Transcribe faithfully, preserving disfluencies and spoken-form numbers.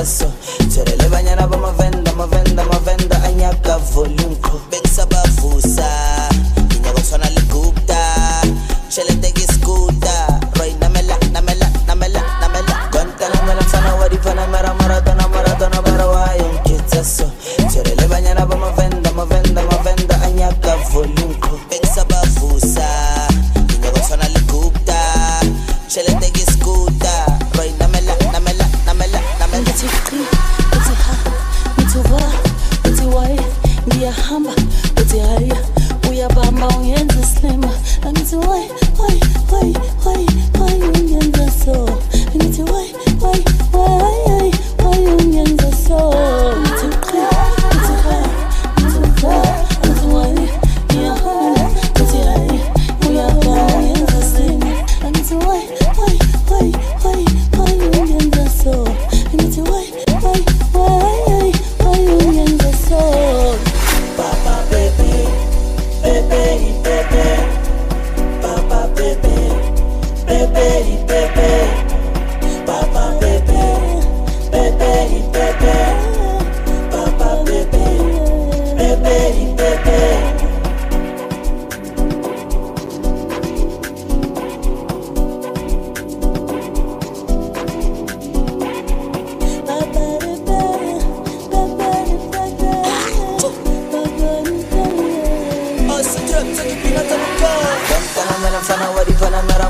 so Tshwerele banyana ba mavenda, mavenda, mavenda anyaka volume ko Bengisabavusa, inyako tshwana le Gupta Tšhelete ke scooter, Roy namela, namela, namela, namela Konta namela mfana wadi fana mera maratona, maratona bara wayo nkitsa so Tshwerele banyana ba mavenda, mavenda, mavenda anyaka volume ko Bengisabavusa, inyako tshwana le Gupta Tšhelete ke scooter, Roy namela, namela, namela, namela Ngithi qi, ngithi ha, ngithi va, ngithi why ngiyahamba, ngithi haya uyabamba ungenza slim Ngithi why, why, why, why, why ungenza so Ngithi why, why, why, why ungenza so Ngithi qi, ngithi ha, ngithi va, ngithi why ngiyahamba, ngithi haya uyabamba ungenza slim Ngithi why, why, why, why, why ungenza so Ngithi why, why, why, why ungenza so Papa baby, baby, baby Papa baby, baby, baby Papa baby, baby, baby Papa baby, baby, baby Mfana wadi fana mera